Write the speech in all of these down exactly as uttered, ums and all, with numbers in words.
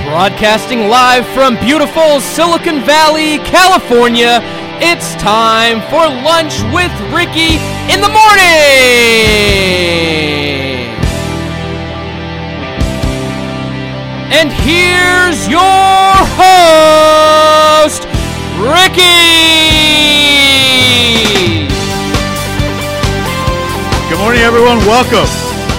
Broadcasting live from beautiful Silicon Valley, California, it's time for Lunch with Ricky in the morning! And here's your host, Ricky! Good morning, everyone. Welcome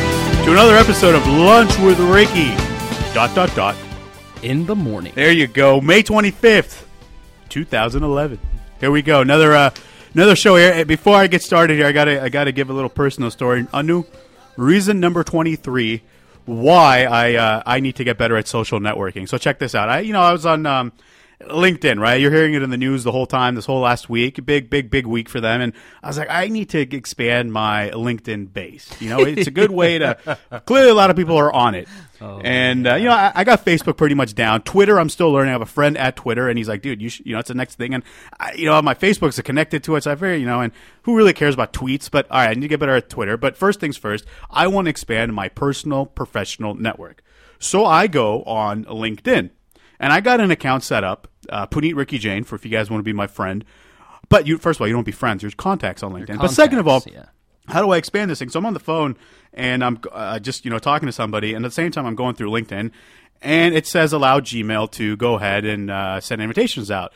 to another episode of Lunch with Ricky. Dot, dot, dot. In the morning. There you go. May twenty-fifth, twenty eleven. Here we go. Another uh, another show here. Before I get started here, I gotta I gotta give a little personal story. Anu, reason number twenty-three why I uh, I need to get better at social networking. So check this out. I you know I was on um, LinkedIn, right? You're hearing it in the news the whole time, this whole last week. Big, big, big week for them. And I was like, I need to expand my LinkedIn base. You know, it's a good way to, clearly a lot of people are on it. Oh, and, uh, you know, I, I got Facebook pretty much down. Twitter, I'm still learning. I have a friend at Twitter, and he's like, dude, you should, you know, it's the next thing. And, I, you know, my Facebook's connected to it, so I figure, you know, and who really cares about tweets? But, all right, I need to get better at Twitter. But first things first, I want to expand my personal professional network. So I go on LinkedIn. And I got an account set up, uh, Puneet Ricky Jain, for if you guys want to be my friend. But you, first of all, you don't be friends. There's contacts on LinkedIn. Contacts, but second of all, yeah. How do I expand this thing? So I'm on the phone, and I'm uh, just you know talking to somebody, and at the same time I'm going through LinkedIn, and it says allow Gmail to go ahead and uh, send invitations out.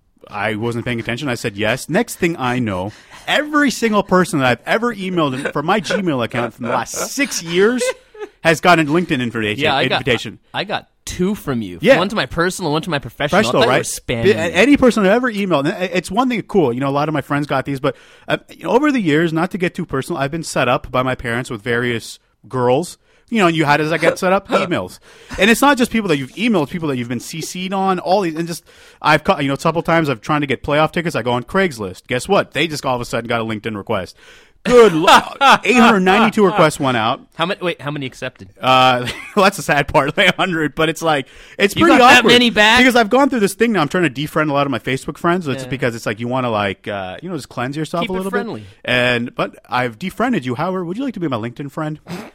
I wasn't paying attention. I said yes. Next thing I know, every single person that I've ever emailed for my Gmail account from the last six years has gotten a LinkedIn invitation. Yeah, I invitation. Got, I, I got two from you. Yeah. One to my personal, one to my professional. Professional, right? Spamming. Any person I've ever emailed. It's one thing, cool. You know, a lot of my friends got these, but uh, you know, over the years, not to get too personal, I've been set up by my parents with various girls. You know, you how does that get set up? Emails. And it's not just people that you've emailed, it's people that you've been C C'd on, all these, and just, I've, you know, a couple times I've trying to get playoff tickets, I go on Craigslist. Guess what? They just all of a sudden got a LinkedIn request. Good Lord. eight hundred ninety-two requests went out. How many? Wait, how many accepted? Uh, well, that's the sad part, like one hundred, but it's like, it's you pretty got awkward. That many back? Because I've gone through this thing now, I'm trying to defriend a lot of my Facebook friends, it's yeah. because it's like, you want to like, uh, you know, just cleanse yourself Keep a little it friendly. bit. And, but I've defriended you, however, would you like to be my LinkedIn friend?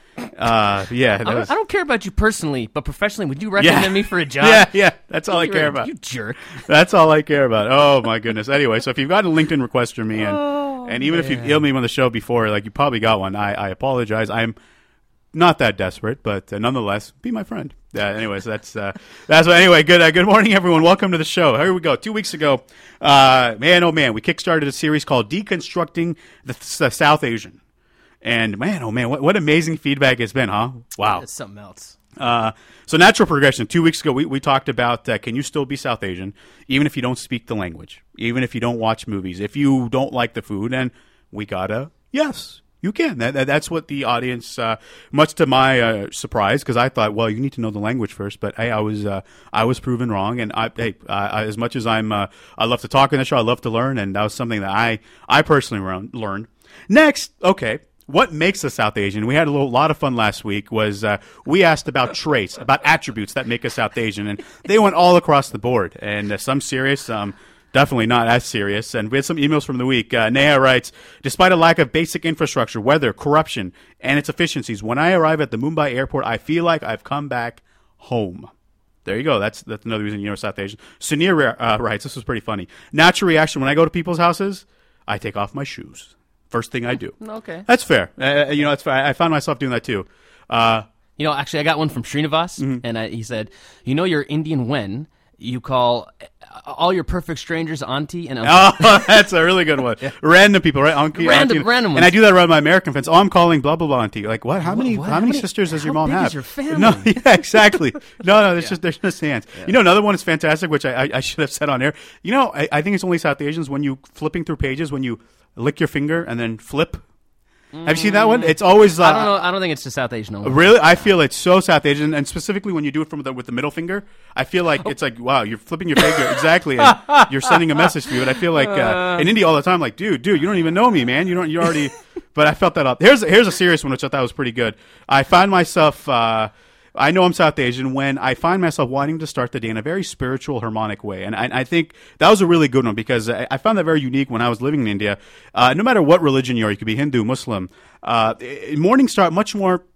Uh, yeah. That I, don't, was, I don't care about you personally, but professionally, would you recommend yeah. me for a job? Yeah, yeah, that's all I You're care a, about. You jerk. That's all I care about. Oh my goodness. Anyway, so if you've got a LinkedIn request from me, and oh, and even man. if you've emailed me on the show before, like you probably got one, I, I apologize. I'm not that desperate, but uh, nonetheless, be my friend. Uh, anyways, that's uh, that's what. Anyway, good uh, good morning, everyone. Welcome to the show. Here we go. Two weeks ago, uh, man, oh man, we kickstarted a series called Deconstructing the, the South Asian. And man, oh man, what, what amazing feedback it's been, huh? Wow. It's something else. Uh, so natural progression. Two weeks ago, we, we talked about uh, can you still be South Asian even if you don't speak the language, even if you don't watch movies, if you don't like the food, and we got a yes, you can. That, that that's what the audience, uh, much to my uh, surprise, because I thought, well, you need to know the language first, but hey, I was uh, I was proven wrong, and I hey, uh, as much as I'm uh, I love to talk in the show, I love to learn, and that was something that I I personally learned. Next, okay. What makes us South Asian? We had a little, lot of fun last week. Was uh, we asked about traits, about attributes that make us South Asian, and they went all across the board. And uh, some serious, some definitely not as serious. And we had some emails from the week. Uh, Neha writes, despite a lack of basic infrastructure, weather, corruption, and its efficiencies, when I arrive at the Mumbai airport, I feel like I've come back home. There you go. That's that's another reason you're South Asian. Sunir uh, writes, this was pretty funny. Natural reaction when I go to people's houses, I take off my shoes. First thing I do. Okay. That's fair. Uh, you know, that's fair. I found myself doing that too. Uh, you know, actually, I got one from Srinivas, mm-hmm. and I, he said, you know you're Indian when you call all your perfect strangers auntie and uncle. Oh, that's a really good one. Yeah. Random people, right? Auntie, random, auntie. random ones. And I do that around my American friends. Oh, I'm calling blah, blah, blah auntie. Like, what? How what, many what? How, how many, many sisters does how your mom big have? Is your family? No, yeah, exactly. No, no, it's yeah. just, there's just hands. Yeah. You know, another one is fantastic, which I, I, I should have said on air. You know, I, I think it's only South Asians when you, flipping through pages, when you lick your finger and then flip. Have you seen that one? It's always. Uh, I don't know. I don't think it's the South Asian only. Really, I feel it's so South Asian, and specifically when you do it from the, with the middle finger, I feel like it's like wow, you're flipping your finger exactly, and you're sending a message to you. And I feel like uh, in India all the time, like dude, dude, you don't even know me, man. You don't. You already. But I felt that up. Here's here's a serious one, which I thought was pretty good. I find myself. Uh, I know I'm South Asian when I find myself wanting to start the day in a very spiritual, harmonic way. And I, I think that was a really good one because I, I found that very unique when I was living in India. Uh, no matter what religion you are, you could be Hindu, Muslim. Uh, mornings start much more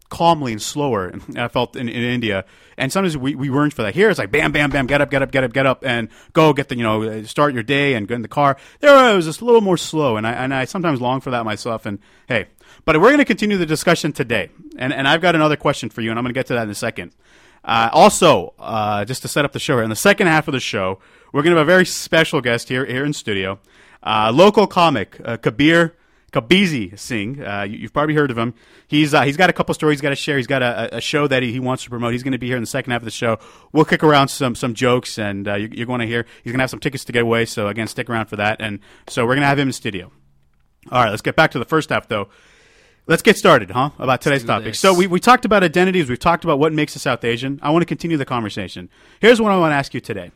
calmly and slower. I felt in, in India, and sometimes we, we weren't for that. Here it's like bam, bam, bam, get up, get up, get up, get up, and go get the you know start your day and get in the car. There it was just a little more slow, and I and I sometimes long for that myself. And hey, but we're going to continue the discussion today, and and I've got another question for you, and I'm going to get to that in a second. Uh, also, uh, just to set up the show here, in the second half of the show, we're going to have a very special guest here here in studio, uh, local comic uh, Kabir Kabizi Singh. Uh, you, you've probably heard of him. He's uh, he's got a couple stories he's got to share. He's got a, a show that he, he wants to promote. He's going to be here in the second half of the show. We'll kick around some some jokes, and uh, you, you're going to hear. He's going to have some tickets to get away. So again, stick around for that. And so we're going to have him in studio. All right, let's get back to the first half though. Let's get started, huh? About today's topic. This. So we, we talked about identities. We've talked about what makes us South Asian. I want to continue the conversation. Here's what I want to ask you today.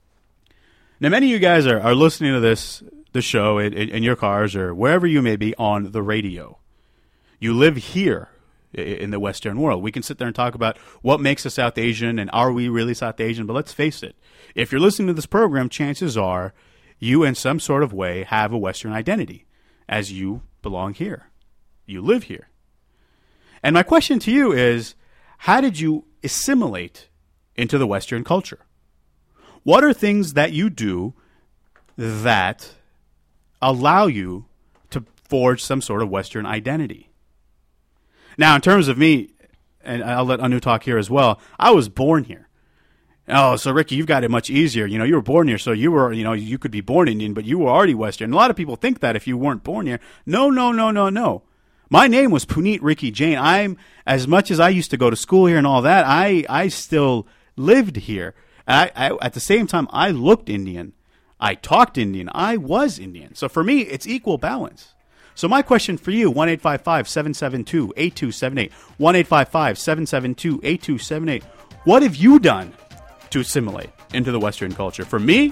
Now, many of you guys are, are listening to this the show in, in your cars or wherever you may be on the radio. You live here in the Western world. We can sit there and talk about what makes us South Asian and are we really South Asian, but let's face it. If you're listening to this program, chances are you in some sort of way have a Western identity as you belong here. You live here. And my question to you is, how did you assimilate into the Western culture? What are things that you do that allow you to forge some sort of Western identity? Now, in terms of me, and I'll let Anu talk here as well, I was born here. Oh, so Ricky, you've got it much easier. You know, you were born here, so you were, you know, you could be born Indian, but you were already Western. A lot of people think that if you weren't born here. No, no, no, no, no. My name was Puneet Ricky Jain. I'm, as much as I used to go to school here and all that, I, I still lived here. I, I, at the same time, I looked Indian. I talked Indian. I was Indian. So for me, it's equal balance. So my question for you, one eight five five, seven seven two, eight two seven eight, one eight five five, seven seven two, eight two seven eight. What have you done to assimilate into the Western culture? For me,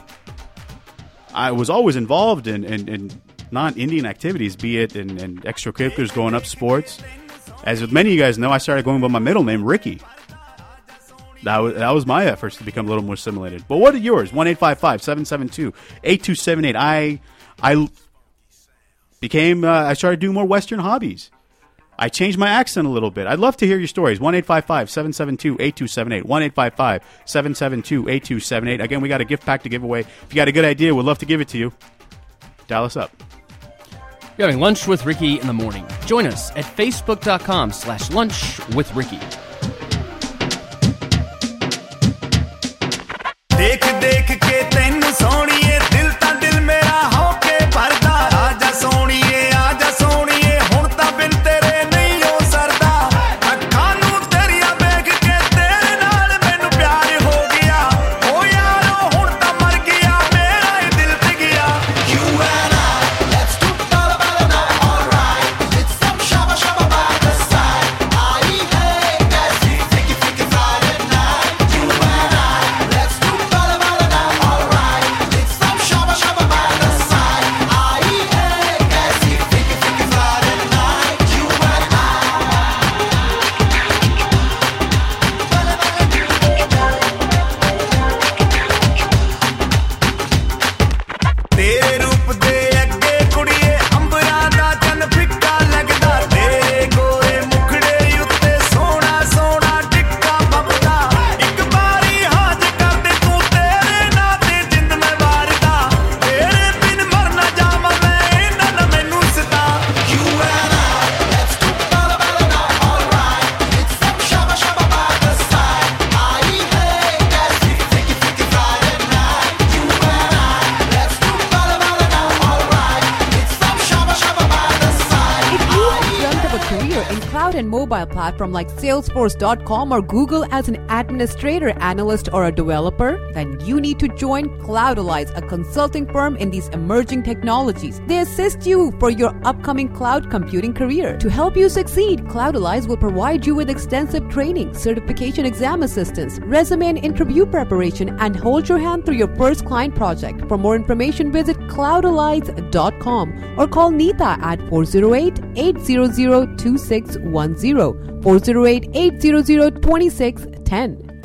I was always involved in, in, in non-Indian activities, be it in, in extracurriculars, going up sports. As with many of you guys know, I started going by my middle name, Ricky. That was, that was my efforts to become a little more assimilated. But what are yours? one eight five five, seven seven two, eight two seven eight. I I became, uh, I started doing more Western hobbies. I changed my accent a little bit. I'd love to hear your stories. one eight five five, seven seven two, eight two seven eight. one eight five five, seven seven two, eight two seven eight. Again, we got a gift pack to give away. If you got a good idea, we'd love to give it to you. Dial us up. You're having Lunch with Ricky in the morning. Join us at facebook.com slash lunch with Ricky. देख देख के तैनू सोनिए दिल ता दिल मेरा होके भरदा आजा सोनिए आजा सोनिए हुण ता बिन तेरे नहीं हो सरदा अखां नू तेरिया देख के तेरे नाल मैनू प्यार हो गया ओ यारो हुण ता मर गया मेरा ही दिल पिघ गया you and I let's do bala bala now alright it's some shabba shabba by the side I hey कैसी फिकी फिकी Friday night you and I let's do and mobile platform like Salesforce dot com or Google as an administrator, analyst, or a developer, then you need to join Cloudalize, a consulting firm in these emerging technologies. They assist you for your upcoming cloud computing career. To help you succeed, Cloudalize will provide you with extensive training, certification exam assistance, resume and interview preparation, and hold your hand through your first client project. For more information, visit Cloudalize dot com or call Neeta at four oh eight, eight hundred, two six one zero, four oh eight, eight hundred, two six one zero.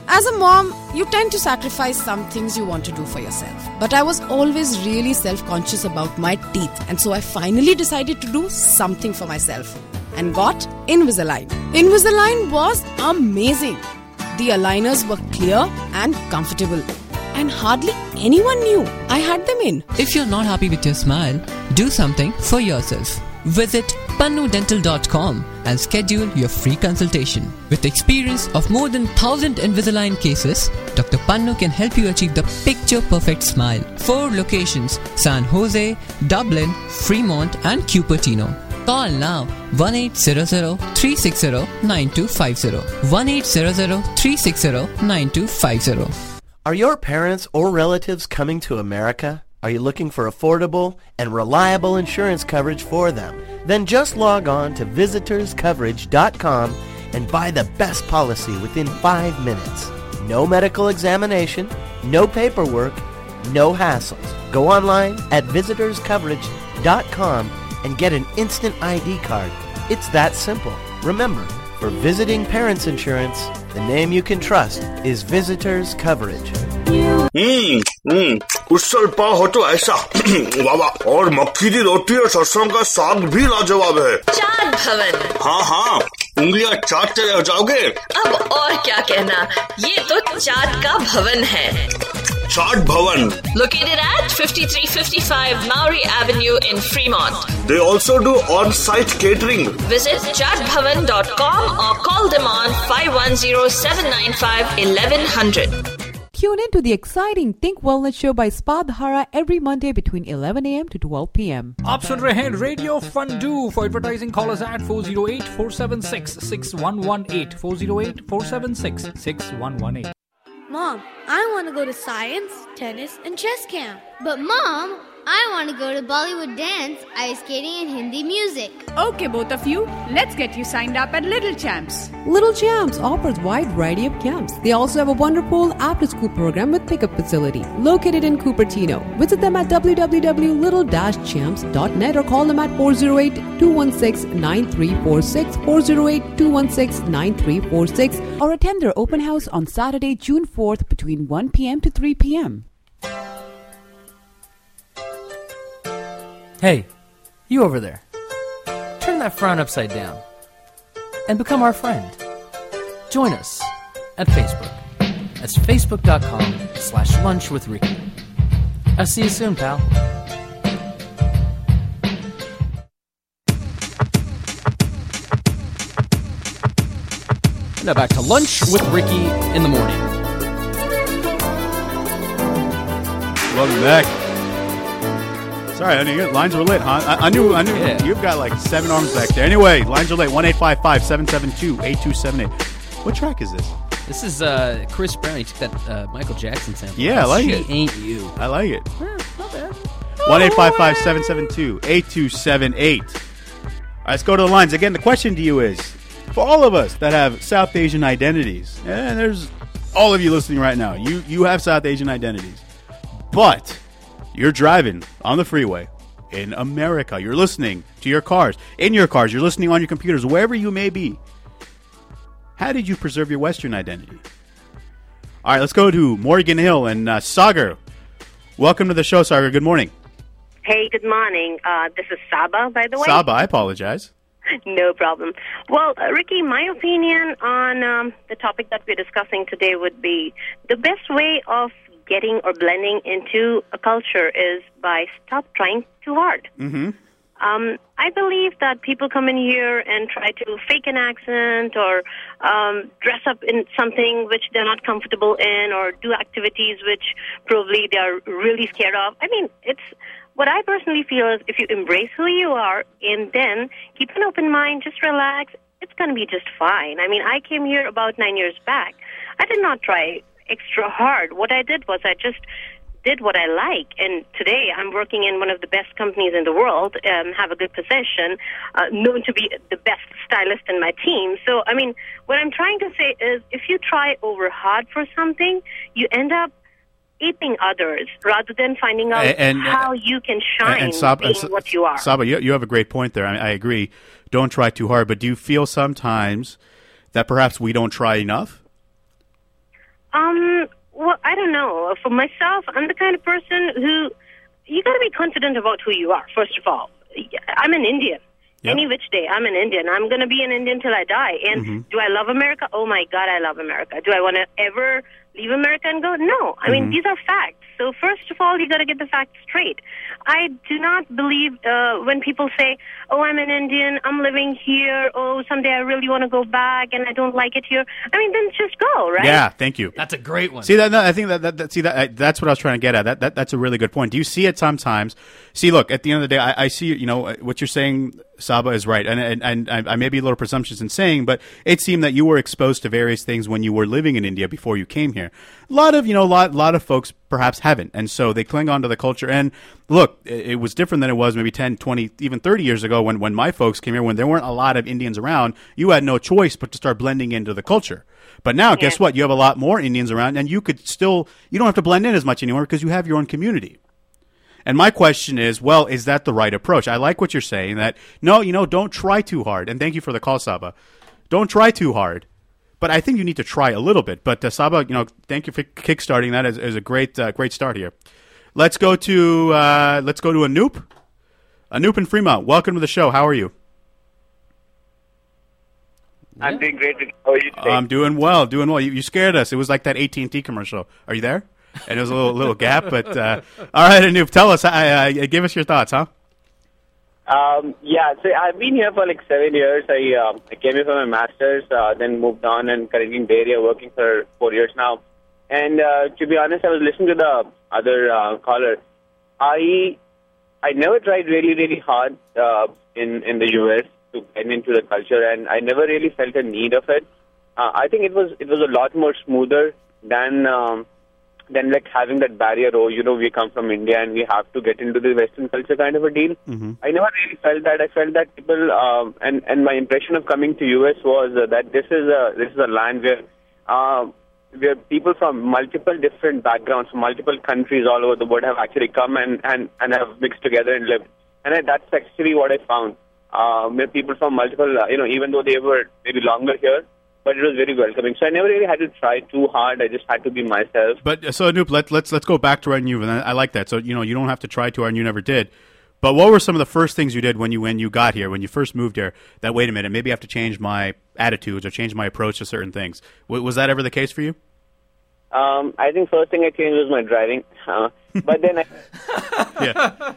As a mom, you tend to sacrifice some things you want to do for yourself. But I was always really self-conscious about my teeth, and so I finally decided to do something for myself and got Invisalign. Invisalign was amazing. The aligners were clear and comfortable, and hardly anyone knew I had them in. If you're not happy with your smile, do something for yourself. Visit pannu dental dot com and schedule your free consultation. With experience of more than one thousand Invisalign cases, Doctor Pannu can help you achieve the picture-perfect smile. Four locations: San Jose, Dublin, Fremont and Cupertino. Call now one eight zero zero, three six zero, nine two five zero. one eight zero zero, three six zero, nine two five zero. Are your parents or relatives coming to America? Are you looking for affordable and reliable insurance coverage for them? Then just log on to visitors coverage dot com and buy the best policy within five minutes. No medical examination, no paperwork, no hassles. Go online at visitors coverage dot com and get an instant I D card. It's that simple. Remember, for visiting parents insurance, the name you can trust is Visitors Coverage. हम्म हम्म उसल पाव हो तो ऐसा वाह और मक्खी की रोटी और सरसों का साग भी लाजवाब है। चाट भवन। हाँ हाँ उंगलियां चाटते रह जाओगे। अब और क्या कहना, ये तो चाट का भवन है। चाट भवन located at fifty-three fifty-five Maury Avenue in Fremont. They also do on-site catering. Visit chat bhavan dot com or call them on five one zero, seven nine five, eleven hundred. Tune in to the exciting Think Wellness show by Spa Dhara every Monday between eleven a.m. to twelve p.m. आप सुन रहे हैं radio Fundu. For advertising, call us at four zero eight, four seven six, six one one eight. four zero eight, four seven six, six one one eight. Mom, I want to go to science, tennis, and chess camp. But Mom, I want to go to Bollywood dance, ice skating, and Hindi music. Okay, both of you, let's get you signed up at Little Champs. Little Champs offers wide variety of camps. They also have a wonderful after-school program with pickup facility located in Cupertino. Visit them at w w w dot little dash champs dot net or call them at four zero eight, two one six, nine three four six, four zero eight, two one six, nine three four six, or attend their open house on Saturday, June fourth between one p.m. to three p.m. Hey, you over there. Turn that frown upside down and become our friend. Join us at Facebook. That's facebook dot com slash lunch with Ricky. I'll see you soon, pal. Now back to Lunch with Ricky in the morning. Welcome back. Sorry, I knew lines were lit, huh? I, I knew, I knew. Yeah. You've got like seven arms back there. Anyway, lines are lit. One eight five five seven seven two eight two seven eight. What track is this? This is uh, Chris Brown. He took that uh, Michael Jackson sample. Yeah, I like she it. She ain't you. I like it. Eh, not bad. One eight five five seven seven two eight two seven eight. All right, let's go to the lines again. The question to you is, for all of us that have South Asian identities, and there's all of you listening right now, you you have South Asian identities, but you're driving on the freeway in America. You're listening to your cars, in your cars. You're listening on your computers, wherever you may be. How did you preserve your Western identity? All right, let's go to Morgan Hill and uh, Sagar. Welcome to the show, Sagar. Good morning. Hey, good morning. Uh, this is Saba, by the way. Saba, I apologize. No problem. Well, uh, Ricky, my opinion on um, the topic that we're discussing today would be the best way of getting or blending into a culture is by stop trying too hard. Mm-hmm. Um, I believe that people come in here and try to fake an accent or um, dress up in something which they're not comfortable in or do activities which probably they're really scared of. I mean, it's what I personally feel is if you embrace who you are and then keep an open mind, just relax, it's going to be just fine. I mean, I came here about nine years back. I did not try extra hard. What I did was I just did what I like, and today I'm working in one of the best companies in the world, um, have a good position, uh, known to be the best stylist in my team. So, I mean, what I'm trying to say is if you try over hard for something, you end up aping others rather than finding out and, and, how you can shine and Saba, being what you are. Saba, you, you have a great point there. I, I agree. Don't try too hard, but do you feel sometimes that perhaps we don't try enough? Um, well, I don't know. For myself, I'm the kind of person who, you got to be confident about who you are, first of all. I'm an Indian. Yep. Any which day, I'm an Indian. I'm going to be an Indian till I die. And mm-hmm. do I love America? Oh, my God, I love America. Do I want to ever leave America and go? No. I mm-hmm. mean, these are facts. So first of all, you got to get the facts straight. I do not believe uh, when people say, oh, I'm an Indian, I'm living here, oh, someday I really want to go back and I don't like it here. I mean, then just go, right? Yeah, thank you. That's a great one. See, that, no, I think that, that, that see that I, that's what I was trying to get at. That, that That's a really good point. Do you see it sometimes? See, look, at the end of the day, I, I see, you know, what you're saying, Saba, is right. And, and, and I may be a little presumptuous in saying, but it seemed that you were exposed to various things when you were living in India before you came here. A lot of, you know, a lot, lot of folks perhaps haven't. And so they cling on to the culture. And look, it, it was different than it was maybe ten, twenty, even thirty years ago when, when my folks came here, when there weren't a lot of Indians around. You had no choice but to start blending into the culture. But now, yeah. guess what? You have a lot more Indians around, and you could still, you don't have to blend in as much anymore because you have your own community. And my question is, well, is that the right approach? I like what you're saying, that, no, you know, don't try too hard. And thank you for the call, Saba. Don't try too hard. But I think you need to try a little bit. But uh, Saba, you know, thank you for kickstarting that as, as a great, uh, great start here. Let's go to uh, let's go to Anoop. Anoop in Fremont. Welcome to the show. How are you? I'm doing great. How are you today? I'm doing well. Doing well. You, you scared us. It was like that A T and T commercial. Are you there? And it was a little little gap. But uh, all right, Anoop, tell us. Uh, give us your thoughts, huh? Um, yeah, so I've been here for like seven years. I uh, I came here for my master's, uh, then moved on, and currently in Bay Area working for four years now. And uh, to be honest, I was listening to the other uh, caller. I I never tried really really hard uh, in in the U S to get into the culture, and I never really felt a need of it. Uh, I think it was it was a lot more smoother than. Um, Then, like, having that barrier, oh, you know, we come from India and we have to get into the Western culture kind of a deal. Mm-hmm. I never really felt that. I felt that people, um, and and my impression of coming to U S was uh, that this is a this is a land where uh, where people from multiple different backgrounds, from multiple countries all over the world have actually come and and, and have mixed together and lived. And I, that's actually what I found. Uh, people from multiple, uh, you know, even though they were maybe longer here, but it was very welcoming. So I never really had to try too hard. I just had to be myself. But uh, so Anoop, let, let's let's go back to right you, and I, I like that. So you know, you don't have to try too hard, and you never did. But what were some of the first things you did when you when you got here, when you first moved here? That wait a minute, maybe I have to change my attitudes or change my approach to certain things. W- was that ever the case for you? Um, I think first thing I changed was my driving. Uh, but then, I, yeah.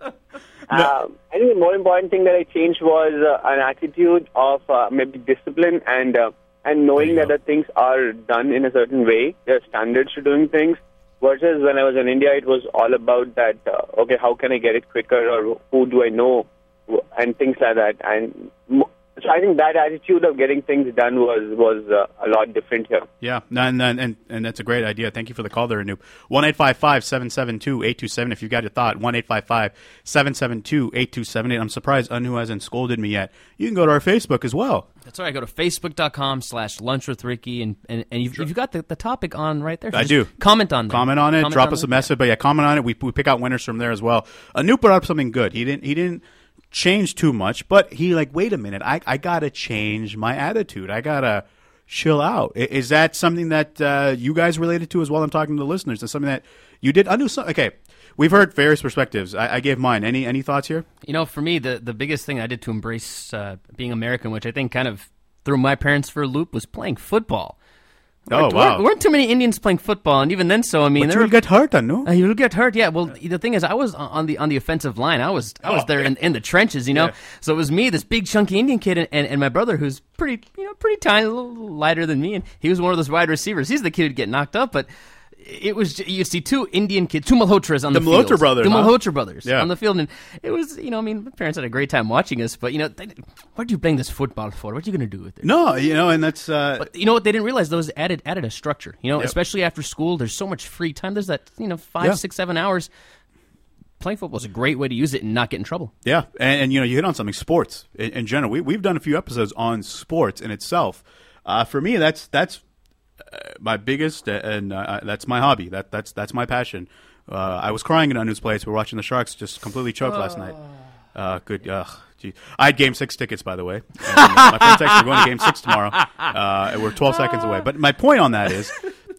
Uh, I think the more important thing that I changed was uh, an attitude of uh, maybe discipline and. Uh, And knowing that the things are done in a certain way, there are standards to doing things, versus when I was in India, it was all about that, uh, okay, how can I get it quicker, or who do I know, and things like that. And mo- so I think that attitude of getting things done was was uh, a lot different here. Yeah, and, and and and that's a great idea. Thank you for the call there, Anoop. one eight five five, seven seven two, eight two seven if you've got your thought. one eight five five, seven seven two, eight two seven eight. I'm surprised Anu hasn't scolded me yet. You can go to our Facebook as well. That's right. Go to facebook.com slash lunch with Ricky, and, and, and you've, sure. you've got the, the topic on right there. So I do. Comment on that. Comment on it. Comment drop on us a message. But yeah, comment on it. We we pick out winners from there as well. Anoop brought up something good. He didn't. He didn't. change too much, but he like, wait a minute, I, I gotta change my attitude. I gotta chill out. Is that something that uh, you guys related to as well? I'm talking to the listeners. Is something that you did? I knew some, okay, we've heard various perspectives. I, I gave mine. Any any thoughts here? You know, for me, the, the biggest thing I did to embrace uh, being American, which I think kind of threw my parents for a loop, was playing football. Oh, there wow. weren't too many Indians playing football, and even then, so I mean, but you will get hurt, I know. Uh, you will get hurt, yeah. Well, the thing is, I was on the on the offensive line. I was I was oh, there in, in the trenches, you know. Yeah. So it was me, this big chunky Indian kid, and, and, and my brother, who's pretty, you know, pretty tiny, a little lighter than me, and he was one of those wide receivers. He's the kid who'd get knocked up, but it was, you see two Indian kids, two Malhotras on the, the field. Malhotra brothers. The huh? Malhotra brothers yeah. on the field. And it was, you know, I mean, my parents had a great time watching us, but, you know, they, what are you playing this football for? What are you going to do with it? No, you know, and that's... Uh... But you know what? They didn't realize those added added a structure. You know, yep. especially after school, there's so much free time. There's that, you know, five, yeah. six, seven hours. Playing football is a great way to use it and not get in trouble. Yeah, and, and you know, you hit on something, sports in, in general. We, we've done a few episodes on sports in itself. Uh, for me, that's that's... Uh, my biggest, uh, and uh, that's my hobby. That that's that's my passion. Uh, I was crying in Anu's place. We were watching the Sharks just completely choke oh. last night. Uh, good. Uh, gee. I had Game Six tickets, by the way. And, uh, my friends actually are going to Game Six tomorrow. Uh, we're twelve seconds away. But my point on that is,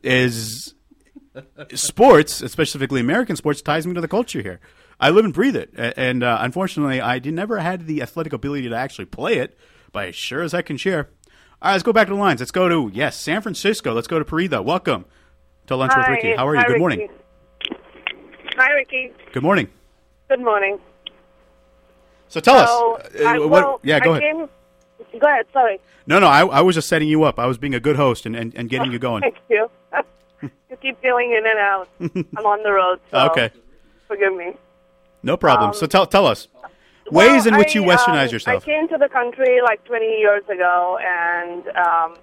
is sports, specifically American sports, ties me to the culture here. I live and breathe it, and uh, unfortunately, I did, never had the athletic ability to actually play it, but I sure as I can cheer. All right, let's go back to the lines. Let's go to, yes, San Francisco. Let's go to Paritha. Welcome to Lunch Hi. with Ricky. How are you? Hi, Good morning. Ricky. Hi, Ricky. Good morning. Good morning. So tell So, us. Uh, I- what, well, yeah, go I ahead. Came, go ahead, sorry. No, no, I, I was just setting you up. I was being a good host and, and, and getting you going. Thank you. You keep going in and out. I'm on the road, so Okay. forgive me. No problem. Um, so tell tell us. Well, Ways in which you I, westernize um, yourself. I came to the country like twenty years ago, and, um,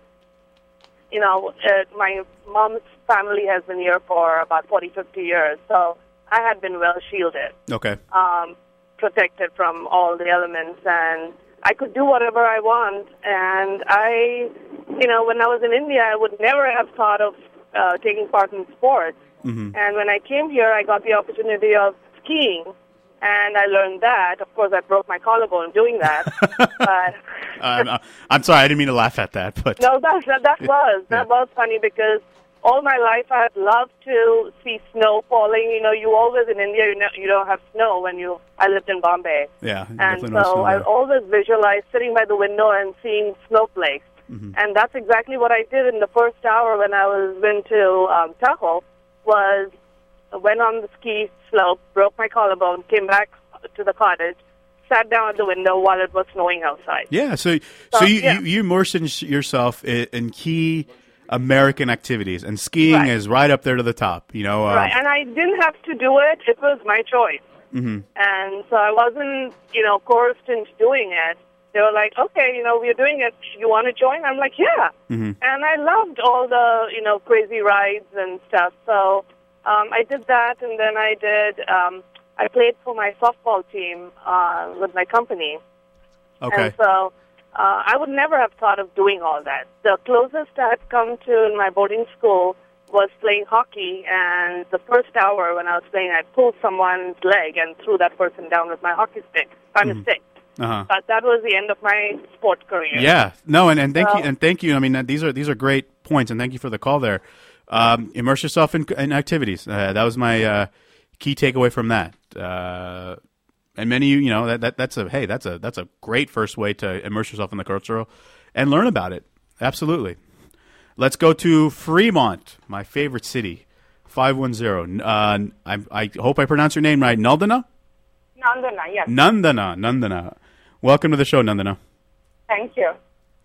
you know, uh, my mom's family has been here for about forty, fifty years, so I had been well shielded, Okay. um, protected from all the elements, and I could do whatever I want. And I, you know, when I was in India, I would never have thought of uh, taking part in sports. Mm-hmm. And when I came here, I got the opportunity of skiing, and I learned that. Of course, I broke my collarbone doing that. but I'm, I'm sorry, I didn't mean to laugh at that, but no, that that, that was that was funny because all my life I had loved to see snow falling. You know, you always in India, you know, you don't have snow when you. I lived in Bombay, yeah, and definitely no so snow I there. always visualized sitting by the window and seeing snowflakes. Mhm. And that's exactly what I did in the first hour when I was went to um, Tahoe. Was went on the ski slope, broke my collarbone, came back to the cottage, sat down at the window while it was snowing outside. Yeah, so so, So, you, yeah. you you immerse in yourself in, in key American activities, and skiing Right. is right up there to the top. You know, uh, Right, and I didn't have to do it; it was my choice. mhm. And so I wasn't, you know, coerced into doing it. They were like, okay, you know, we're doing it. You want to join? I'm like, yeah. Mhm. And I loved all the, you know, crazy rides and stuff. So um, I did that, and then I did, um, I played for my softball team uh, with my company. Okay. And so uh, I would never have thought of doing all that. The closest I had come to in my boarding school was playing hockey, and the first hour when I was playing, I pulled someone's leg and threw that person down with my hockey stick, on a stick. Uh-huh. But that was the end of my sport career. Yeah, no, and, and thank So- you, and thank you. I mean, uh, these are these are great points, and thank you for the call there. Um, immerse yourself in, in activities. Uh, that was my uh, key takeaway from that. Uh, and many, you know, that, that that's a hey, that's a that's a great first way to immerse yourself in the cultural and learn about it. Absolutely. Let's go to Fremont, my favorite city. Five one zero. Uh, I I hope I pronounce your name right. Naldana. Nandana, yes. Nandana. Nandana. Welcome to the show, Nandana. Thank you.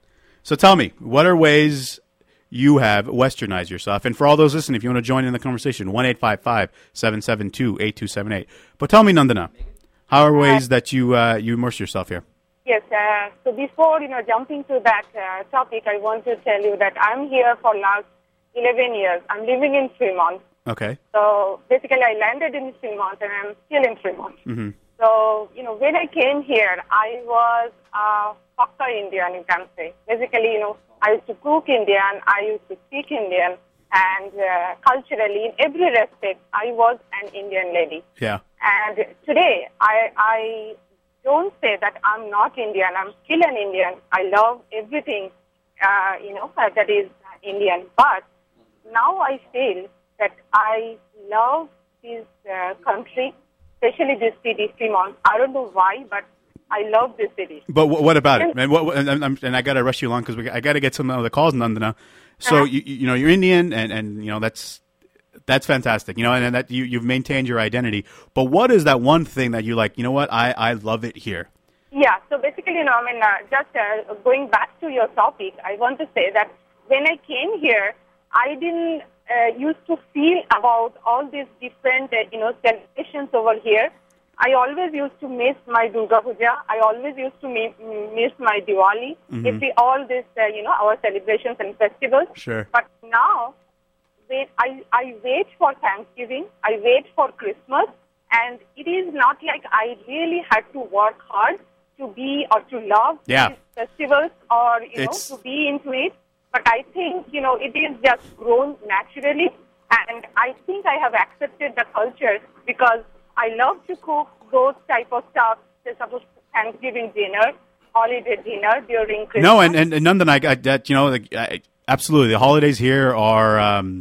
So tell me, what are ways you have westernized yourself? And for all those listening, if you want to join in the conversation, one eight five five, seven seven two, eight two seven eight. But tell me, Nandana, how are ways that you uh, you immerse yourself here? Yes, uh, so before, you know, jumping to that uh, topic, I want to tell you that I'm here for last eleven years. I'm living in Fremont. Okay. So basically, I landed in Fremont, and I'm still in Fremont. Mm-hmm. So, you know, when I came here, I was a Hakka Indian, you can say. Basically, you know, I used to cook Indian, I used to speak Indian, and uh, culturally, in every respect, I was an Indian lady. Yeah. And today, I, I don't say that I'm not Indian. I'm still an Indian. I love everything, uh, you know, uh, that is Indian. But now I feel that I love this uh, country, especially this city, Fremont. I don't know why, but I love this city. But w- what about it? And, what, and, and, and I got to rush you along because I got to get some of the calls, Nandana. So, Uh-huh. you, you know, you're Indian, and, and you know, that's that's fantastic. You know, and, and that you, you've maintained your identity. But what is that one thing that you like, you know what, I, I love it here? Yeah, so basically, you know, I mean, uh, just uh, going back to your topic, I want to say that when I came here, I didn't uh, used to feel about all these different, uh, you know, celebrations over here. I always used to miss my Durga Puja. I always used to mi- miss my Diwali. Mhm. If we all this, uh, you know, our celebrations and festivals. Sure. But now, wait, I, I wait for Thanksgiving. I wait for Christmas. And it is not like I really had to work hard to be or to love Yeah. these festivals or, you It's- know, to be into it. But I think, you know, it is just grown naturally. And I think I have accepted the culture because I love to cook those type of stuff, say suppose Thanksgiving dinner, holiday dinner during Christmas. No, and, and, and Nandan, I, I that you know, like, I, absolutely. The holidays here are um,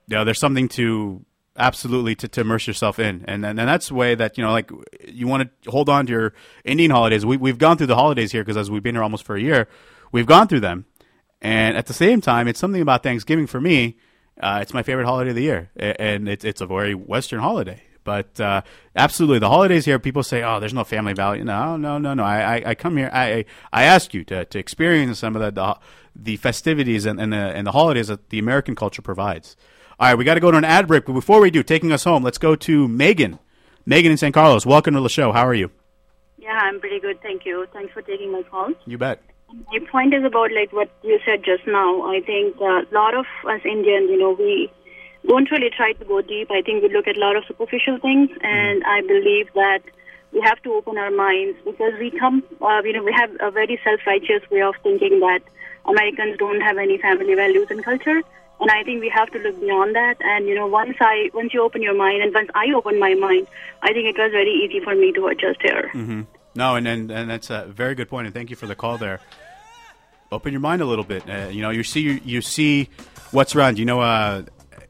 you know, there's something to absolutely to, to immerse yourself in, and, and and that's the way that, you know, like, you want to hold on to your Indian holidays. We we've gone through the holidays here because as we've been here almost for a year, we've gone through them, and at the same time, it's something about Thanksgiving for me. Uh, it's my favorite holiday of the year, and it's it's a very Western holiday. But uh, absolutely, the holidays here, people say, "Oh, there's no family value." No, no, no, no. I, I, I come here. I, I ask you to, to experience some of the the, the festivities and, and the and the holidays that the American culture provides. All right, we got to go to an ad break, but before we do, taking us home, let's go to Megan. Megan in San Carlos, welcome to the show. How are you? Yeah, I'm pretty good, thank you. Thanks for taking my call. You bet. My point is about like what you said just now. I think a lot of us Indians, you know, we don't really try to go deep. I think we look at a lot of superficial things, and I believe that we have to open our minds because we come, uh, you know, we have a very self-righteous way of thinking that Americans don't have any family values and culture. And I think we have to look beyond that. And, you know, once I, once you open your mind, and once I opened my mind, I think it was very easy for me to adjust here. Mm-hmm. No, and, and and that's a very good point, and thank you for the call there. Open your mind a little bit. Uh, you know, you see you, you see what's around. You know, uh,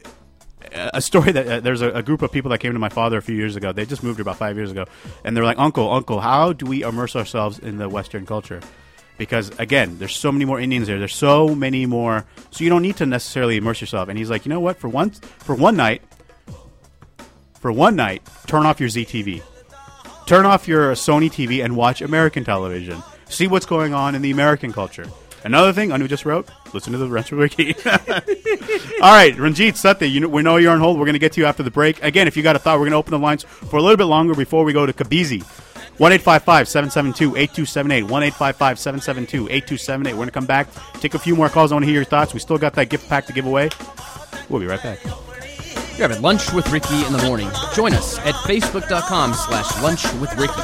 a story that uh, there's a, a group of people that came to my father a few years ago. They just moved here about five years ago, and they're like, "Uncle, Uncle, how do we immerse ourselves in the Western culture?" Because, again, there's so many more Indians there. There's so many more. So you don't need to necessarily immerse yourself. And he's like, you know what? For one, for one night, for one night, turn off your Z T V. Turn off your Sony T V and watch American television. See what's going on in the American culture. Another thing Anu just wrote, listen to the Retro Wiki. All right, Ranjit, Satya, you know, we know you're on hold. We're going to get to you after the break. Again, if you got a thought, we're going to open the lines for a little bit longer before we go to Kabizi. one eight five five, seven seven two, eight two seven eight. one eight five five, seven seven two, eight two seven eight. We're going to come back, take a few more calls. I want to hear your thoughts. We still got that gift pack to give away. We'll be right back. You're having Lunch with Ricky in the morning. Join us at facebook.com slash lunch with Ricky.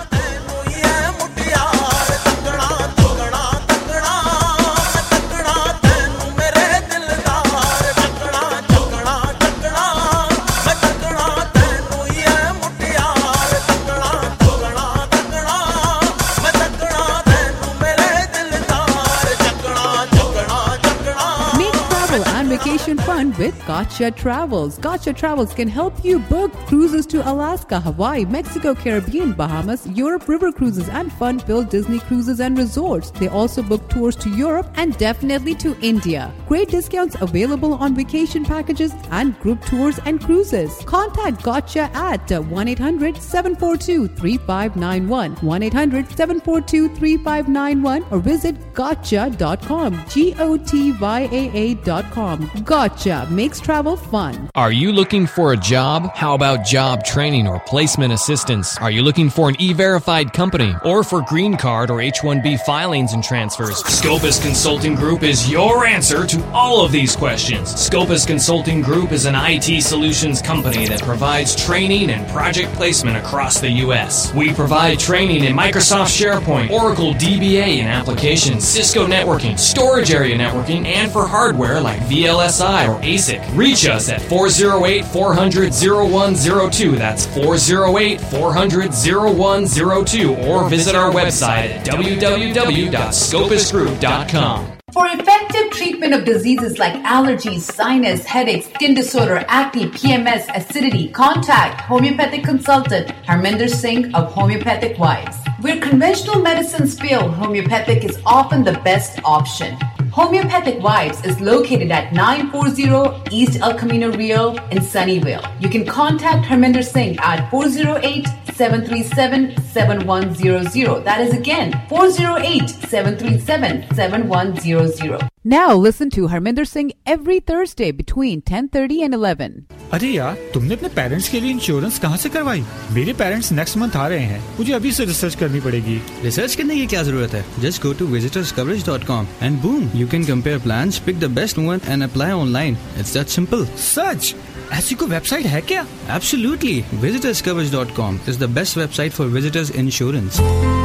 Vacation fun with Gotcha Travels. Gotcha Travels can help you book cruises to Alaska, Hawaii, Mexico, Caribbean, Bahamas, Europe, river cruises, and fun-filled Disney cruises and resorts. They also book tours to Europe and definitely to India. Great discounts available on vacation packages and group tours and cruises. Contact Gotcha at one eight hundred, seven four two, three five nine one, one eight hundred, seven four two, three five nine one, or visit gotcha dot com, G O T Y A A dot com. Gotcha makes travel fun. Are you looking for a job? How about job training or placement assistance? Are you looking for an E-Verified company or for green card or H one B filings and transfers? Scopus Consulting Group is your answer to all of these questions. Scopus Consulting Group is an I T solutions company that provides training and project placement across the U S. We provide training in Microsoft SharePoint, Oracle D B A and applications, Cisco networking, storage area networking, and for hardware like V L S I or A S I C. Reach us at four oh eight, four hundred, oh one oh two. That's four oh eight, four hundred, oh one oh two. Or visit our website at w w w dot scopus group dot com. For effective treatment of diseases like allergies, sinus, headaches, skin disorder, acne, P M S, acidity, contact homeopathic consultant Harminder Singh of Homeopathic Wives. Where conventional medicines fail, homeopathic is often the best option. Homeopathic Wives is located at nine forty East El Camino Real in Sunnyvale. You can contact Harminder Singh at four oh eight, seven three seven, seven one zero zero. That is again four oh eight, seven three seven, seven one zero zero. Now listen to Harminder Singh every Thursday between ten thirty and eleven. अरे यार, तुमने अपने parents के लिए insurance कहाँ से करवाई? मेरे पेरेंट्स नेक्स्ट मंथ आ रहे हैं. मुझे अभी से रिसर्च करनी पड़ेगी. रिसर्च करने की क्या जरूरत है? Just go to visitors coverage dot com and boom, you can compare plans, pick the best one and apply online. It's that simple. सच? ऐसी कोई वेबसाइट है क्या? Absolutely. visitors coverage dot com is the best website for visitors insurance.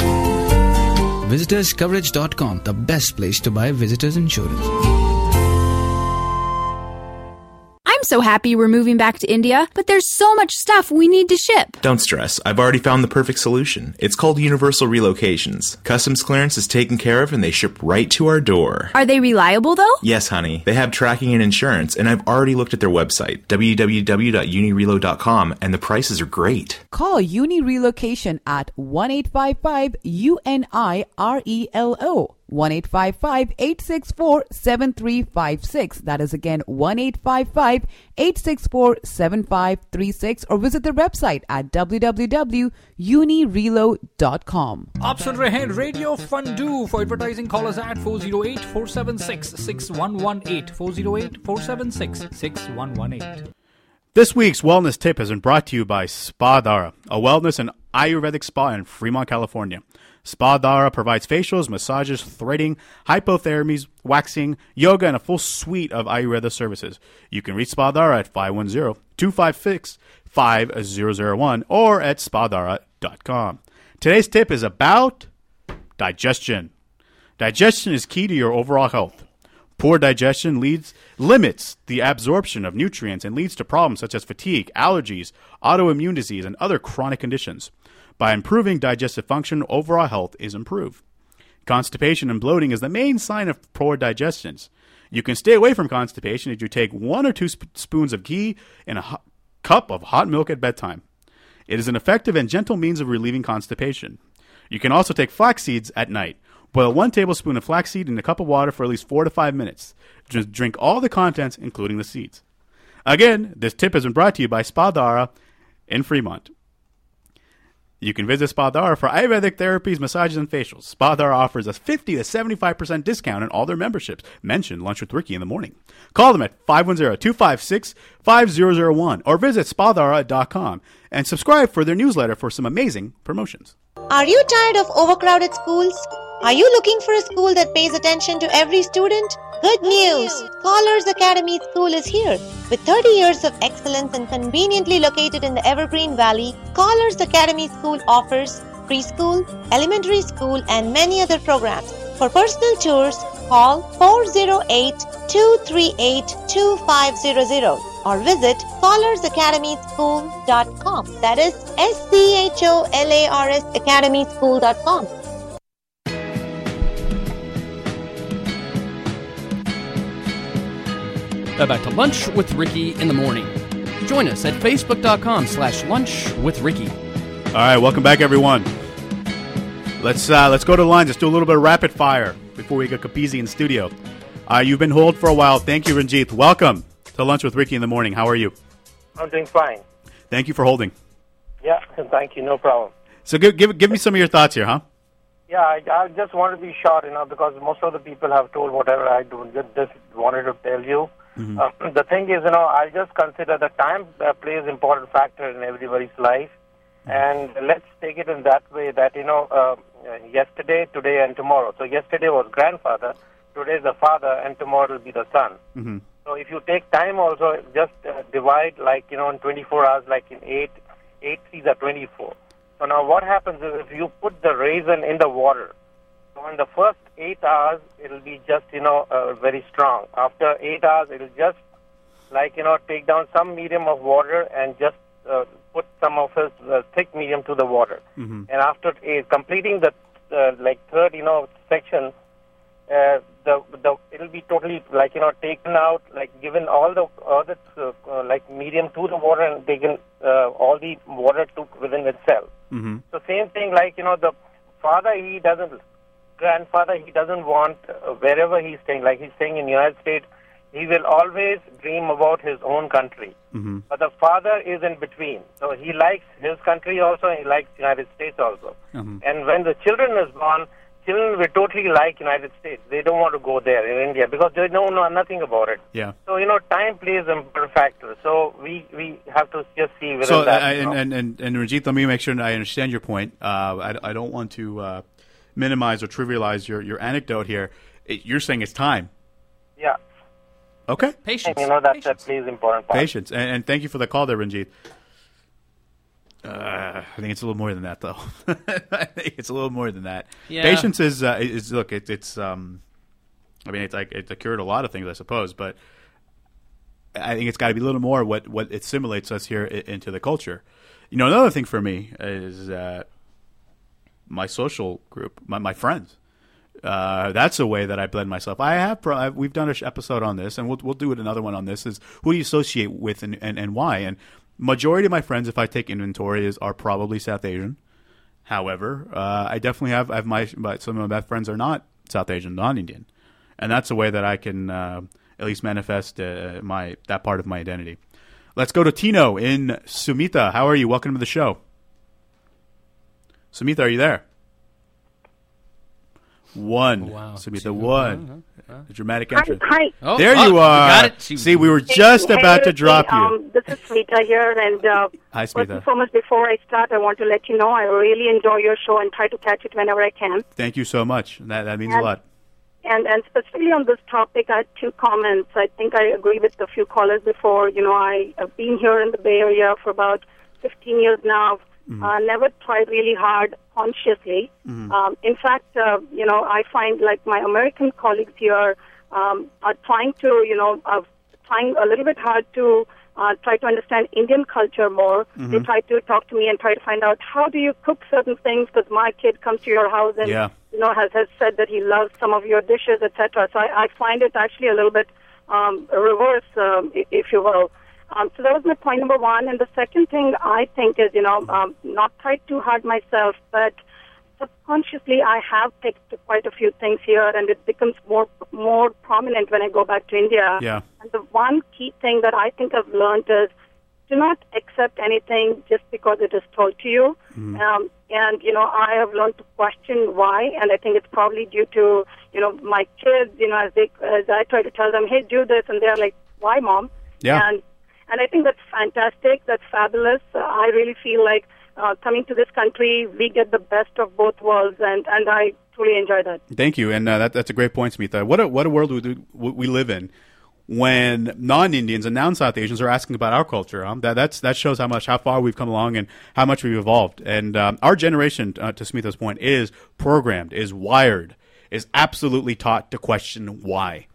visitors coverage dot com, the best place to buy visitors insurance. I'm so happy we're moving back to India, but there's so much stuff we need to ship. Don't stress. I've already found the perfect solution. It's called Universal Relocations. Customs clearance is taken care of and they ship right to our door. Are they reliable, though? Yes, honey. They have tracking and insurance, and I've already looked at their website, w w w dot uni reload dot com, and the prices are great. Call Uni Relocation at one eight five five U N I R E L O. one eight five five, eight six four, seven three five six. That is again one eight five five, eight six four, seven five three six, or visit their website at w w w dot uni reload dot com. आप सुन रहे हैं radio Fundu. For advertising, call us at four oh eight, four seven six, six one one eight, four oh eight, four seven six, six one one eight. This week's wellness tip has been brought to you by Spa Dara, a wellness and Ayurvedic spa in Fremont, California. Spa Dara provides facials, massages, threading, hypotherapies, waxing, yoga, and a full suite of Ayurveda services. You can reach Spa Dara at five one zero, two five six, five zero zero one or at spa dara dot com. Today's tip is about digestion. Digestion is key to your overall health. Poor digestion leads limits the absorption of nutrients and leads to problems such as fatigue, allergies, autoimmune disease, and other chronic conditions. By improving digestive function, overall health is improved. Constipation and bloating is the main sign of poor digestions. You can stay away from constipation if you take one or two sp- spoons of ghee in a hot cup of hot milk at bedtime. It is an effective and gentle means of relieving constipation. You can also take flax seeds at night. Boil one tablespoon of flaxseed in a cup of water for at least four to five minutes. Just drink all the contents, including the seeds. Again, this tip has been brought to you by Spa Dara in Fremont. You can visit Spa Dara for Ayurvedic therapies, massages, and facials. Spa Dara offers a fifty to seventy-five percent discount on all their memberships. Mention Lunch with Ricky in the morning. Call them at five one zero, two five six, five zero zero one or visit spa dara dot com and subscribe for their newsletter for some amazing promotions. Are you tired of overcrowded schools? Are you looking for a school that pays attention to every student? Good news! Scholars Academy School is here. With thirty years of excellence and conveniently located in the Evergreen Valley, Scholars Academy School offers preschool, elementary school, and many other programs. For personal tours, call four oh eight, two three eight, two five zero zero or visit scholars academy school dot com. That is S C H O L A R S academy school dot com. Now back to Lunch with Ricky in the morning. Join us at facebook.com slash lunch with Ricky. All right, welcome back, everyone. Let's uh, let's go to the lines. Let's do a little bit of rapid fire before we get Kapizi in studio. Uh, you've been hold for a while. Thank you, Ranjit. Welcome to Lunch with Ricky in the morning. How are you? I'm doing fine. Thank you for holding. Yeah, thank you. No problem. So give give, give me some of your thoughts here, huh? Yeah, I, I just want to be short, you know, because most of the people have told whatever I do. Just, just wanted to tell you. Mm-hmm. Uh, the thing is, you know, I just consider the time uh, plays an important factor in everybody's life. Mm-hmm. And let's take it in that way that, you know, uh, yesterday, today, and tomorrow. So yesterday was grandfather, today is the father, and tomorrow will be the son. Mm-hmm. So if you take time also, just uh, divide like, you know, in twenty-four hours, like in eight, eight threes are twenty-four. So now what happens is if you put the raisin in the water, so in the first eight hours, it'll be just, you know, uh, very strong. After eight hours, it'll just, like, you know, take down some medium of water and just uh, put some of his uh, thick medium to the water. Mm-hmm. And after uh, completing the, uh, like, third, you know, section, uh, the the it'll be totally, like, you know, taken out, like, given all the other, uh, uh, like, medium to the water and taken uh, all the water to within itself. Mm-hmm. So same thing, like, you know, the father, he doesn't, grandfather, he doesn't want, uh, wherever he's staying, like he's staying in the United States, he will always dream about his own country. Mm-hmm. But the father is in between. So he likes his country also, and he likes the United States also. Mm-hmm. And when the children is born, children will totally like United States. They don't want to go there in India because they don't know nothing about it. Yeah. So, you know, time plays a important factor. So we, we have to just see whether so, that... uh, you know. and, and, and, and Ranjit, let me make sure that I understand your point. Uh, I, I don't want to uh, minimize or trivialize your, your anecdote here. It, you're saying it's time. Yeah. Okay. Patience. And, you know, that, that plays important part. Patience. And, and thank you for the call there, Ranjit. Uh, I think it's a little more than that, though. I think it's a little more than that. Yeah. Patience is uh, is look. It, it's um, I mean, it's like it's a cure to a lot of things, I suppose. But I think it's got to be a little more what, what it assimilates us here I- into the culture. You know, another thing for me is uh, my social group, my, my friends. Uh, that's a way that I blend myself. I have pro- I've, we've done an episode on this, and we'll we'll do it another one on this. Is who do you associate with and, and, and why? And majority of my friends, if I take inventory, is are probably South Asian. However, uh, I definitely have I have my, my some of my best friends are not South Asian, non-Indian, and that's a way that I can uh, at least manifest uh, my that part of my identity. Let's go to Tino in Sumita. How are you? Welcome to the show. Sumita, are you there? One. Wow. Sumita, one. Uh-huh. A dramatic Hi. entrance. hi. Oh, there oh, you we are. got it. She- See, we were just Hey, about to hey, drop you. Um, this is Smita here, and uh, Hi, first and Smita. foremost, before I start, I want to let you know I really enjoy your show and try to catch it whenever I can. Thank you so much. That that means And- a lot. And and specifically on this topic, I had two comments. I think I agree with a few callers before. You know, I have been here in the Bay Area for about fifteen years now. Mhm. Uh, never tried really hard consciously. Mhm. Um, in fact, uh, you know, I find like my American colleagues here um, are trying to, you know, uh, trying a little bit hard to uh, try to understand Indian culture more. Mhm. They try to talk to me and try to find out how do you cook certain things because my kid comes to your house and Yeah. you know has, has said that he loves some of your dishes, et cetera. So I, I find it actually a little bit um, reverse, um, i- if you will. Um, so that was my point number one. And the second thing I think is, you know, um, not try too hard myself, but subconsciously I have picked quite a few things here, and it becomes more more prominent when I go back to India. Yeah. And the one key thing that I think I've learned is do not accept anything just because it is told to you. Mhm. Um, and, you know, I have learned to question why, and I think it's probably due to, you know, my kids, you know, as, they, as I try to tell them, hey, do this, and they're like, why, Mom? Yeah. And, and I think that's fantastic. That's fabulous. Uh, I really feel like uh, coming to this country, we get the best of both worlds, and, and I truly enjoy that. Thank you, and uh, that, that's a great point, Smita. What a what a world we, do, we live in when non-Indians and non-South Asians are asking about our culture. Um, that that's that shows how much how far we've come along and how much we've evolved. And um, our generation, uh, to Smita's point, is programmed, is wired, is absolutely taught to question why.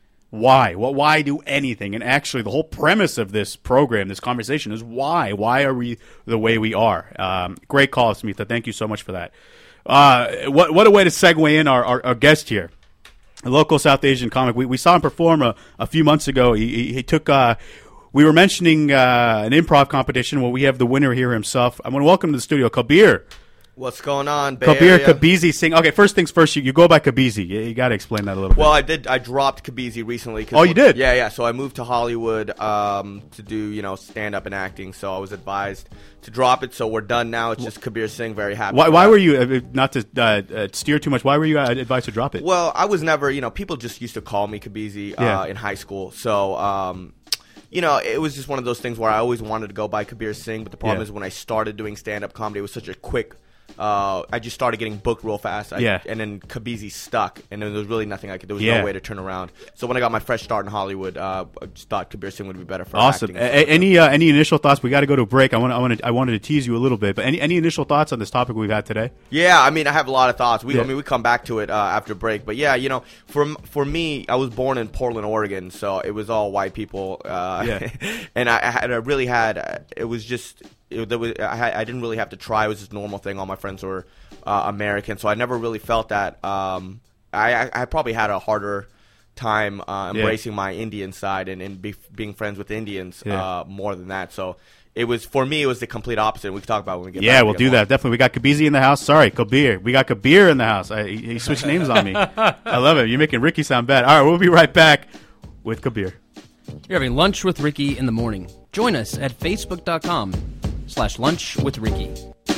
Why? Well, why do anything? And actually, the whole premise of this program, this conversation, is why. Why are we the way we are? Um, great call, Smita. Thank you so much for that. Uh, what what a way to segue in our, our, our guest here, a local South Asian comic. We we saw him perform a, a few months ago. He, he, he took. Uh, we were mentioning uh, an improv competition. Well, we have the winner here himself. I want to welcome to the studio, Kabir. What's going on, Bay Kabir Area? Kabizi Singh. Okay, first things first. You, you go by Kabizi. You, you got to explain that a little bit. Well, I did. I dropped Kabizi recently. 'cause Oh, you did? Yeah, yeah. So I moved to Hollywood um, to do, you know, stand up and acting. So I was advised to drop it. So we're done now. It's just Kabir Singh. Very happy. Why, for why that. were you, uh, not to uh, uh, steer too much, why were you uh, advised to drop it? Well, I was never, you know, people just used to call me Kabizi uh, Yeah. in high school. So, um, you know, it was just one of those things where I always wanted to go by Kabir Singh. But the problem Yeah. is when I started doing stand up comedy, it was such a quick. Uh, I just started getting booked real fast. I, Yeah. And then Kabizi stuck, and then there was really nothing I could. There was Yeah. no way to turn around. So when I got my fresh start in Hollywood, uh, I just thought Kabir Singh would be better for Awesome. acting. A- a- any uh, any initial thoughts? We got to go to a break. I want I wanted I wanted to tease you a little bit, but any any initial thoughts on this topic we've had today? Yeah, I mean, I have a lot of thoughts. We, Yeah. I mean, we come back to it uh, after break. But yeah, you know, for for me, I was born in Portland, Oregon, so it was all white people. Uh, Yeah. and I, I had, I really had. Uh, it was just. It, there was, I, had- I didn't really have to try. It was just a normal thing. All my friends were uh, American, so I never really felt that. Um, I, I, I probably had a harder time uh, Yeah. embracing my Indian side and, and be, being friends with Indians Yeah. uh, more than that. So it was for me. It was the complete opposite. We can talk about it when we get Yeah, back we'll again. do that. Definitely. We got Kabizi in the house. Sorry, Kabir. We got Kabir in the house. I, he, he switched names on me. I love it. You're making Ricky sound bad. All right, we'll be right back with Kabir. You're having lunch with Ricky in the morning. Join us at facebook.com slash lunch with Ricky.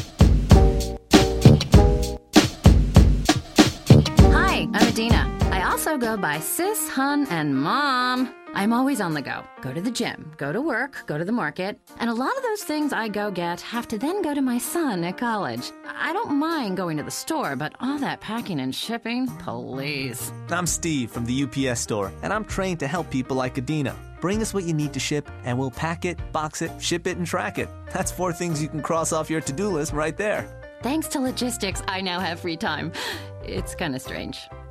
Hi, I'm Adina. I also go by Sis, Hun, and Mom. I'm always on the go. Go to the gym, go to work, go to the market. And a lot of those things I go get have to then go to my son at college. I don't mind going to the store, but all that packing and shipping, please. I'm Steve from the U P S store, and I'm trained to help people like Adina. Bring us what you need to ship, and we'll pack it, box it, ship it, and track it. That's four things you can cross off your to-do list right there. Thanks to logistics, I now have free time. It's kind of strange.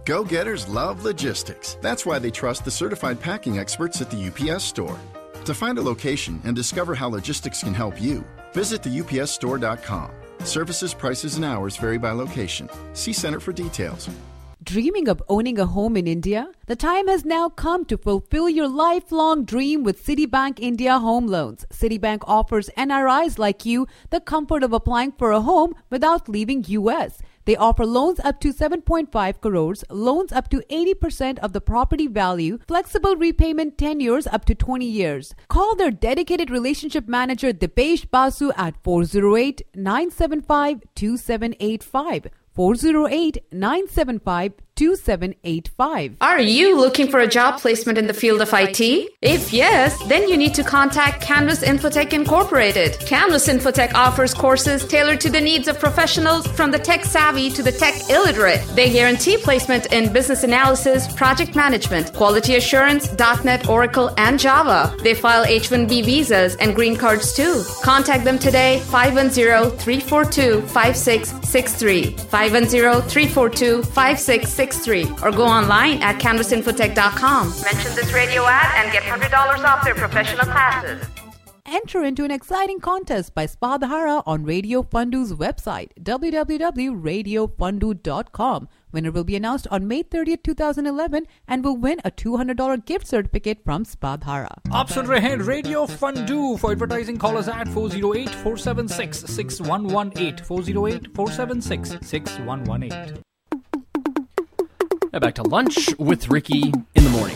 Go-getters love logistics. That's why they trust the certified packing experts at the U P S Store. To find a location and discover how logistics can help you, visit the U P S store dot com. Services, prices, and hours vary by location. See Center for details. Dreaming of owning a home in India? The time has now come to fulfill your lifelong dream with Citibank India Home Loans. Citibank offers N R Is like you the comfort of applying for a home without leaving U S. They offer loans up to seven point five crores, loans up to eighty percent of the property value, flexible repayment tenures up to twenty years. Call their dedicated relationship manager Dipesh Basu at four oh eight, nine seven five, two seven eight five. four oh eight, nine seven five, two seven eight five. Are you looking for a job placement in the field of I T? If yes, then you need to contact Canvas Infotech Incorporated. Canvas Infotech offers courses tailored to the needs of professionals from the tech savvy to the tech illiterate. They guarantee placement in business analysis, project management, quality assurance, dot net, Oracle, and Java. They file H one B visas and green cards too. Contact them today, five one zero, three four two, five six six three, five one zero, three four two, five six six three, or go online at canvas infotech dot com. Mention this radio ad and get one hundred dollars off their professional classes. Enter into an exciting contest by Spadhara on Radio Fundu's website, w w w dot radio fundu dot com. Winner will be announced on May thirtieth, twenty eleven and will win a two hundred dollars gift certificate from Spadhara. आप सुन रहे हैं Radio Fundu. For advertising, call us at four oh eight, four seven six, six one one eight, four oh eight, four seven six, six one one eight. Now back to Lunch with Ricky in the morning.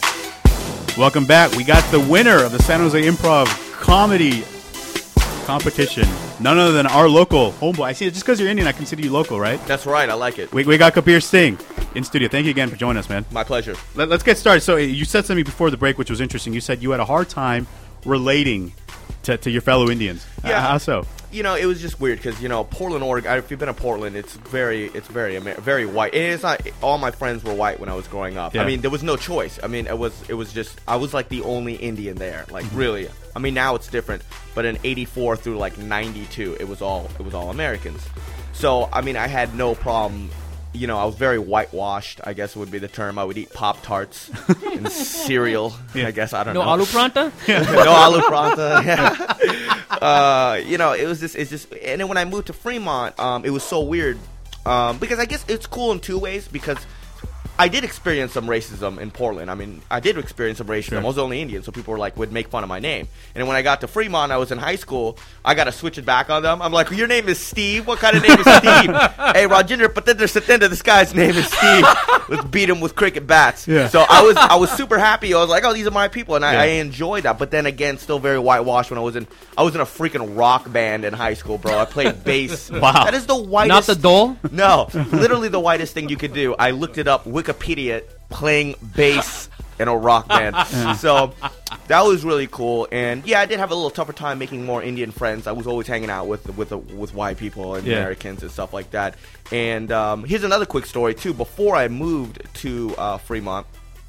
Welcome back. We got the winner of the San Jose Improv Comedy Competition. None other than our local homeboy. I see it. Just because you're Indian, I consider you local, right? That's right. I like it. We, we got Kabir Singh in studio. Thank you again for joining us, man. My pleasure. Let, let's get started. So you said something before the break, which was interesting. You said you had a hard time relating to, to your fellow Indians. Yeah. Uh, how so? You know, it was just weird because, you know, Portland, Oregon, if you've been to Portland, it's very, it's very, very white. And it's not, all my friends were white when I was growing up. Yeah. I mean, there was no choice. I mean, it was, it was just, I was like the only Indian there. Like, Mm-hmm. really. I mean, now it's different. But in eighty-four through like ninety-two, it was all, it was all Americans. So, I mean, I had no problem. You know, I was very whitewashed, I guess would be the term. I would eat Pop-Tarts and cereal, Yeah. I guess. I don't No know. aloo pranta? No aloo pranta. Yeah. uh, you know, it was just, it's just, and then when I moved to Fremont, um, it was so weird um, because I guess it's cool in two ways because I did experience some racism in Portland. I mean, I did experience some racism. Sure. I was only Indian, so people were like, would make fun of my name. And when I got to Fremont, I was in high school. I got to switch it back on them. I'm like, your name is Steve? What kind of name is Steve? Hey, Rajendra Patendra Satendra, this guy's name is Steve. Let's beat him with cricket bats. Yeah. So I was I was super happy. I was like, oh, these are my people. And I, Yeah. I enjoyed that. But then again, still very whitewashed when I was in, I was in a freaking rock band in high school, bro. I played bass. Wow. That is the whitest. Not the dole? No, literally the whitest thing you could do. I looked it up, Wikipedia, playing bass in a rock band. So that was really cool. And yeah, I did have a little tougher time making more Indian friends. I was always hanging out with with with white people and Yeah. Americans and stuff like that. And um, here's another quick story too. Before I moved to uh, Fremont,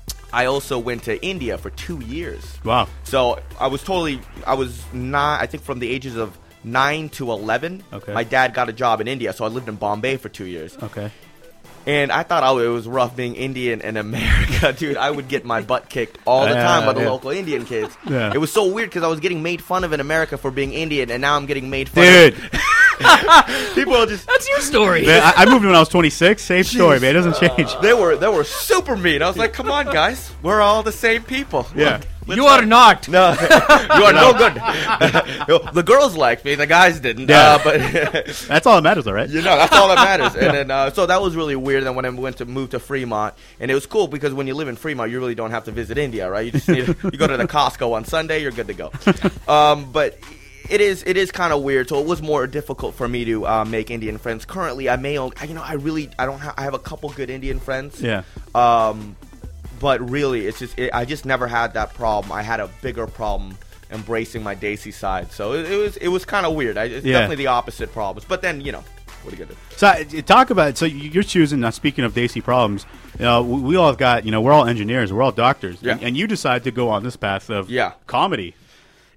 I also went to India for two years. Wow. So I was totally, I was not, I think from the ages of nine to eleven, Okay. my dad got a job in India. So I lived in Bombay for two years. Okay. And I thought, oh, it was rough being Indian in America. Dude, I would get my butt kicked all the Yeah, time by the yeah. local Indian kids. Yeah. It was so weird because I was getting made fun of in America for being Indian, and now I'm getting made fun Dude. of. People are just... That's your story. Man, I, I moved when I was twenty-six. Same story, man. It doesn't change. They were they were super mean. I was like, come on, guys. We're all the same people. Yeah. Let's You are not. No, you are no good. The girls liked me, the guys didn't. Yeah. Uh, but That's all that matters, though, right? you know, that's all that matters. And then, uh, so that was really weird. Then when I went to move to Fremont, and it was cool because when you live in Fremont, you really don't have to visit India, right? You just need, you go to the Costco on Sunday, you're good to go. Um, but it is it is kind of weird. So it was more difficult for me to uh, make Indian friends. Currently, I may, only, you know, I really I don't have I have a couple good Indian friends. Yeah. Um, but really, it's just it, I just never had that problem. I had a bigger problem embracing my Desi side. So it, it was it was kind of weird. I, it's Yeah. definitely the opposite problems. But then, you know, what are you gonna do? So uh, talk about so you're choosing. Now, speaking of Desi problems, you know, we, we all have got. You know, we're all engineers. We're all doctors. Yeah. And, and you decide to go on this path of Yeah. comedy.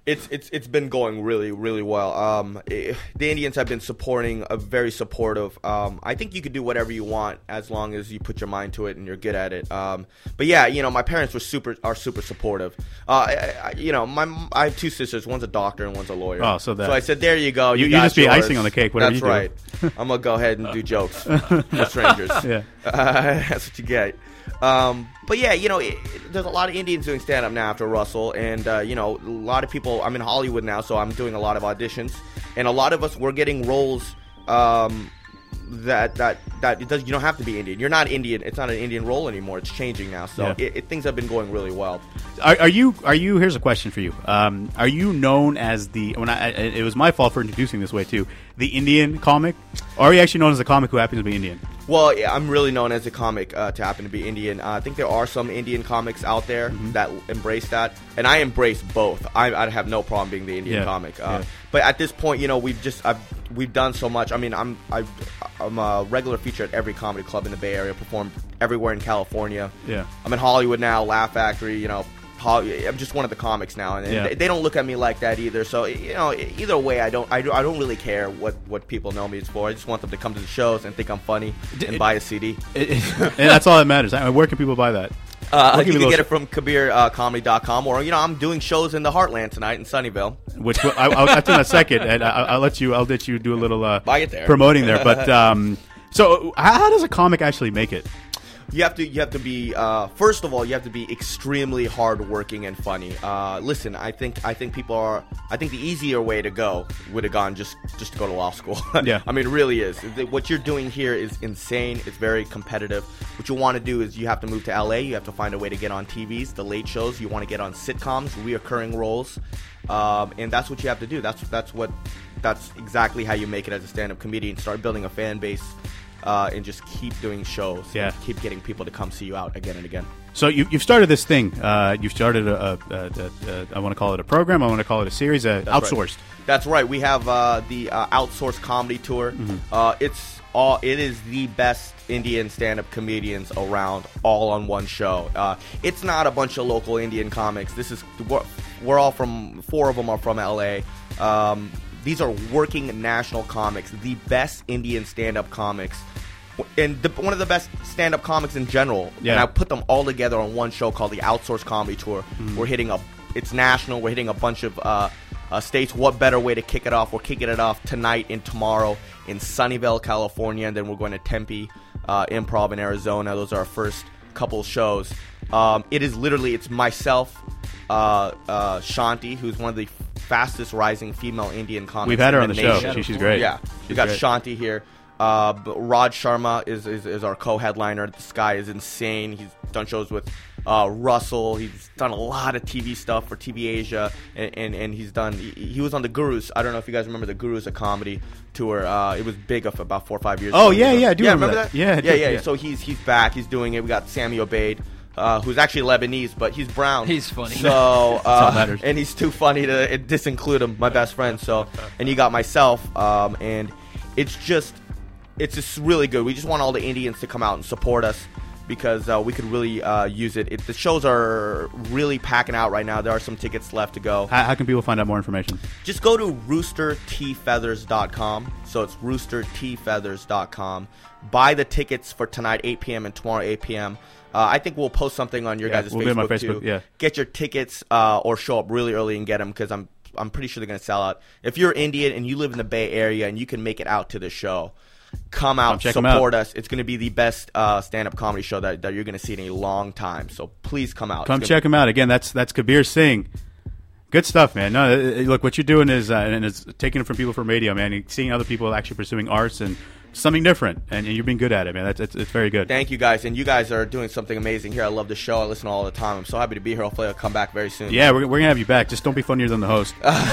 It's it's it's been going really really well. Um, eh, the Indians have been supporting, uh, very supportive. Um, I think you could do whatever you want as long as you put your mind to it and you're good at it. Um, but yeah, you know, my parents were super are super supportive. Uh, I, I, you know, my I have two sisters. One's a doctor and one's a lawyer. Oh, so that so I said, there you go. You, you, got you just be yours. icing on the cake. Whatever That's you do. right. I'm gonna go ahead and do jokes for strangers. Yeah, uh, that's what you get. Um, but yeah, you know, it, it, there's a lot of Indians doing stand-up now after Russell, and uh, you know, a lot of people. I'm in Hollywood now, so I'm doing a lot of auditions, and a lot of us we're getting roles um, that that that it does. You don't have to be Indian. You're not Indian. It's not an Indian role anymore. It's changing now. So Yeah. it, it, things have been going really well. Are, are you? Are you? Here's a question for you. Um, are you known as the? When I, it was my fault for introducing this way too. The Indian comic, or are you actually known as a comic who happens to be Indian? Well, yeah, I'm really known as a comic uh, to happen to be Indian. Uh, I think there are some Indian comics out there Mm-hmm. that embrace that, and I embrace both. I, I have no problem being the Indian Yeah, comic. Uh, yeah. But at this point, you know, we've just I've, we've done so much. I mean, I'm I've, I'm a regular feature at every comedy club in the Bay Area. Performed everywhere in California. Yeah. I'm in Hollywood now. Laugh Factory. You know. I'm just one of the comics now, and and Yeah. they don't look at me like that either. So you know, either way, I don't, I, do, I don't really care what, what people know me for. I just want them to come to the shows and think I'm funny and buy a C D. And that's all that matters. I mean, where can people buy that? Uh, Where you can people- get it from Kabir Comedy dot com, or you know, I'm doing shows in the Heartland tonight in Sunnyvale. Which will- I, I'll, I'll do in a second, and I, I'll let you. I'll let you do a little uh, Buy it there. promoting there. But um, so, how, how does a comic actually make it? You have to you have to be uh, first of all you have to be extremely hardworking and funny. Uh, listen, I think I think people are I think the easier way to go would have gone just just to go to law school. Yeah. I mean, it really is. The- What you're doing here is insane. It's very competitive. What you want to do is you have to move to L A. You have to find a way to get on T Vs, the late shows. You want to get on sitcoms, reoccurring roles, um, and that's what you have to do. That's that's what that's exactly how you make it as a stand-up comedian. Start building a fan base. Uh, and just keep doing shows. Yeah. And keep getting people to come see you out again and again. So you, you've started this thing. Uh, you've started a, a, a, a, a I want to call it a program. I want to call it a series. Uh, That's outsourced. Right. That's right. We have uh, the uh, outsourced comedy tour. Mhm. Uh, it's all. It is the best Indian stand-up comedians around, all on one show. Uh, it's not a bunch of local Indian comics. This is we're, we're all from. Four of them are from L A. Um, these are working national comics, the best Indian stand-up comics. And the, one of the best stand-up comics in general. Yeah. And I put them all together on one show called the Outsourced Comedy Tour. Mhm. We're hitting a, it's national. We're hitting a bunch of uh, uh, states. What better way to kick it off? We're kicking it off tonight and tomorrow in Sunnyvale, California, and then we're going to Tempe uh, Improv in Arizona. Those are our first couple shows. Um, it is literally, it's myself, uh, uh, Shanti, who's one of the fastest rising female Indian comics. We've had her in on the nation. show. She- she's great. Yeah, She's we got great. Shanti here. Uh, but Raj Sharma is, is is our co-headliner. This guy is insane. He's done shows with uh, Russell. He's done a lot of T V stuff for T V Asia, and, and, and he's done. He, he was on the Gurus. I don't know if you guys remember the Gurus, a comedy tour. Uh, it was big of about four or five years. Oh, ago. yeah, yeah, I do yeah, remember remember that. Yeah, I yeah, do, yeah, yeah. So he's he's back. He's doing it. We got Sammy Obeid. Uh, who's actually Lebanese, but he's brown. He's funny. So, all uh, that matters. and he's too funny to uh, disinclude him, my best friend. So, and you got myself, um, and it's just, it's just really good. We just want all the Indians to come out and support us because uh, we could really uh, use it. it. The shows are really packing out right now. There are some tickets left to go. How, how can people find out more information? Just go to rooster t feathers dot com. So it's rooster t feathers dot com. Buy the tickets for tonight, eight p.m. and tomorrow, eight p.m. Uh, I think we'll post something on your Yeah, guys' we'll Facebook, do it on my too. Facebook, yeah. Get your tickets uh, or show up really early and get them because I'm I'm pretty sure they're going to sell out. If you're Indian and you live in the Bay Area and you can make it out to the show, come out, Come check 'em support out. us. It's going to be the best uh, stand-up comedy show that, that you're going to see in a long time. So please come out. Come It's check him out. Again, that's that's Kabir Singh. Good stuff, man. No, uh, uh, look, what you're doing is uh, and it's taking it from people from radio, man. You're seeing other people actually pursuing arts and something different, and, and you're being good at it, man. That's it's, it's very good. Thank you guys, and you guys are doing something amazing here. I love the show. I listen all the time. I'm so happy to be here. Hopefully, I'll come back very soon. Yeah, we're, we're gonna have you back. Just don't be funnier than the host.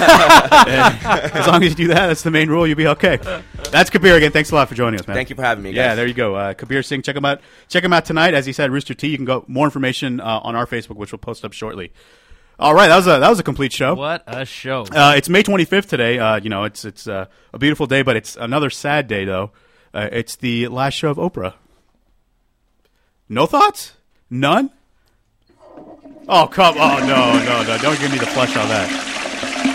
As long as you do that, that's the main rule. You'll be okay. That's Kabir again. Thanks a lot for joining us, man. Thank you for having me, guys. Yeah, there you go. Uh, Kabir Singh. Check him out. Check him out tonight. As he said, Rooster T. You can go more information uh, on our Facebook, which we'll post up shortly. All right, that was a that was a complete show. What a show! Uh, it's May twenty-fifth today. Uh, you know, it's it's uh, a beautiful day, but it's another sad day though. Uh, it's the last show of Oprah. No thoughts? None? Oh come! Oh no, no, no! Don't give me the flush on that.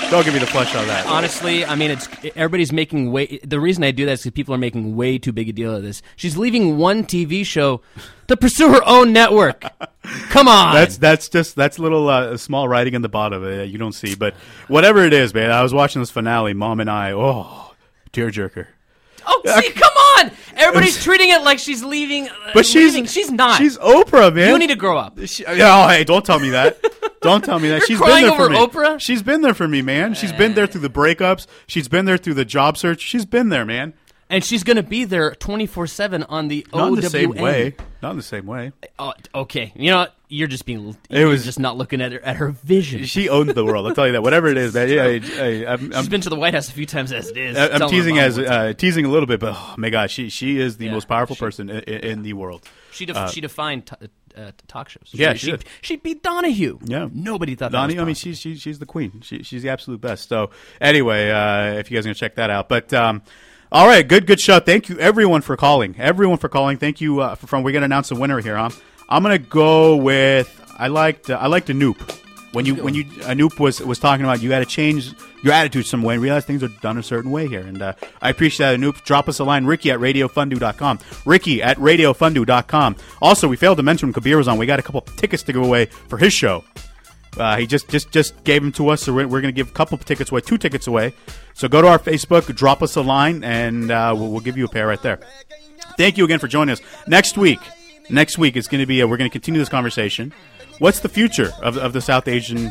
Don't give me the flesh on that. Honestly, I mean, it's everybody's making way. The reason I do that is because people are making way too big a deal of this. She's leaving one T V show to pursue her own network. Come on. That's that's just that's a little uh, small writing in the bottom uh, you don't see, but whatever it is, man. I was watching this finale, Mom and I. Oh, tearjerker. Oh, see, come on! Everybody's treating it like she's leaving. Uh, But she's leaving. She's not. She's Oprah, man. You need to grow up. She, oh, hey, don't tell me that. Don't tell me that. You're She's crying been there over for me. Oprah? She's been there for me, man. She's been there through the breakups. She's been there through the job search. She's been there, man. And she's going to be there twenty-four seven on the Not O W N. in the same way. Not in the same way. Oh, okay. You know what? You're just being. It You're was just not looking at her at her vision. She owns the world. I'll tell you that. Whatever it is, man. Yeah, I, I, I'm, She's I'm, been to the White House a few times as it is. I- I'm Tell her teasing about as it. uh, teasing a little bit, but oh my God, she she is the Yeah, most powerful she- person in, in the world. She def- Uh, she defined t- uh, talk shows. Yeah, she she she, did. she beat Donahue. Yeah, Nobody thought Donnie. that I mean, was she's she's she's the queen. She, she's the absolute best. So anyway, uh, if you guys are gonna check that out, but. Um, All right, good, good show. Thank you, everyone, for calling. Everyone for calling. Thank you. Uh, for, from we're gonna announce a winner here. Huh? I'm gonna go with I liked uh, I liked Anoop. When you when you Anoop was was talking about you got to change your attitude some way and realize things are done a certain way here. And uh, I appreciate that, Anoop. Drop us a line, Ricky at radio fundu dot com. Ricky at radio fundu dot com. Also, we failed to mention when Kabir was on. We got a couple tickets to give away for his show. Uh, he just, just, just gave them to us, so we're, we're going to give a couple of tickets away, two tickets away. So go to our Facebook, drop us a line, and uh, we'll, we'll give you a pair right there. Thank you again for joining us. Next week, next week it's going to be. A, we're going to continue this conversation. What's the future of of the South Asian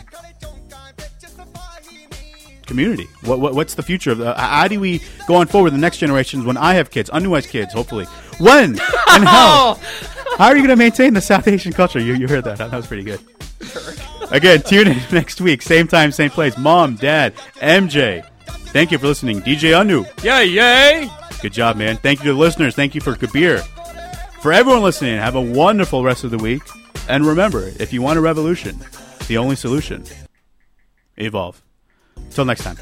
community? What, what what's the future of the, how do we go on forward the next generations when I have kids, Anu has kids, hopefully. When and how? How are you going to maintain the South Asian culture? You you heard that? That was pretty good. Again, tune in next week, same time, same place. Mom, Dad, M J. Thank you for listening, D J Anu. Yay, yay! Good job, man. Thank you to the listeners. Thank you for Kabir. For everyone listening, have a wonderful rest of the week. And remember, if you want a revolution, the only solution, evolve. Till next time.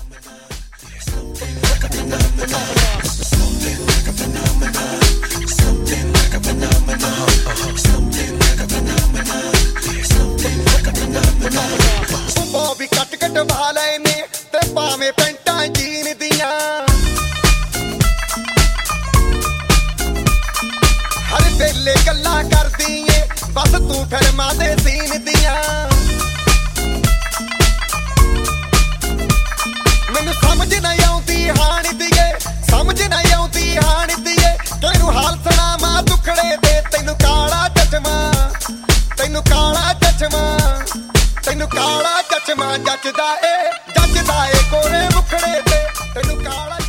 ਵੀ ਕੱਟ ਕੱਟ ਵਾਲੇ ਨੇ ਤੇ ਭਾਵੇਂ ਪੈਂਟਾਂ jean ਦੀਆਂ ਹਰ ਵੇਲੇ ਗੱਲਾਂ ਕਰਦੀ ਏ ਬਸ ਤੂੰ ਫਿਲਮਾਂ ਦੇ ਸੀਨ ਦੀਆਂ ਮੈਨੂੰ ਸਮਝ ਨਾ ਆਉਂਦੀ ਹਾਣ ਦੀਏ ਸਮਝ ਨਾ ਆਉਂਦੀ ਹਾਣ ਦੀਏ ਤੈਨੂੰ ਹਾਲ ਸੁਣਾਵਾਂ ਦੁਖੜੇ ਦੇ ਤੈਨੂੰ ਕਾਲਾ ਚਸ਼ਮਾ ਤੈਨੂੰ ਕਾਲਾ ਚਸ਼ਮਾ ਤੈਨੂੰ ਕਾਲਾ ਚਸ਼ਮਾ ਜੱਜਦਾ ਏ ਜੱਜਦਾ ਏ ਕੋਰੇ ਮੁਖੜੇ ਤੇ ਤੈਨੂੰ ਕਾਲਾ